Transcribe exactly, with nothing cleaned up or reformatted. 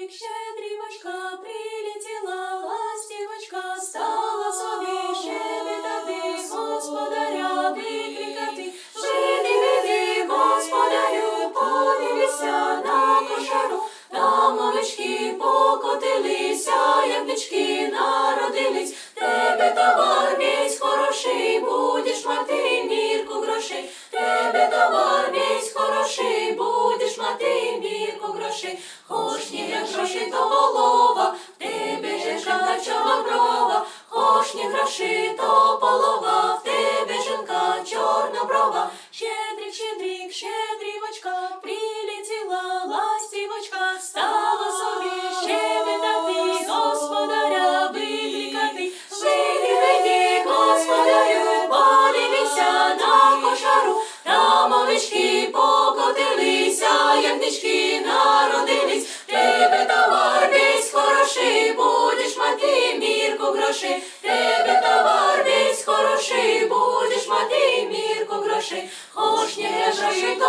щедрик, щедрівочка, прилетіла ластівочка, стала собі щебетати, господаря викрикати. Жиди, види, господарю, подивися на кошару, там овечки покотилися, ягнички народились. Тебе товар весь хороший, будеш мати мірку грошей. Тебе товар весь хороший, будеш мати мірку грошей. Хоч не як гроші, то полова, в тебе же жінка чорноброва. Хоч не гроші, то полова, в тебе жінка чорноброва. Щедрик, щедрик, щедрівочка, прилетіла ластівочка, стала собі щебетати, господаря викликати. Вийди, вийди, господарю, подивися на кошару, там овечки покотилися, ягнички народились. Тебе товар весь хороший, будеш мати мірку грошей. Тебе товар весь хороший, будеш мати мірку грошей. Хоч не грошей,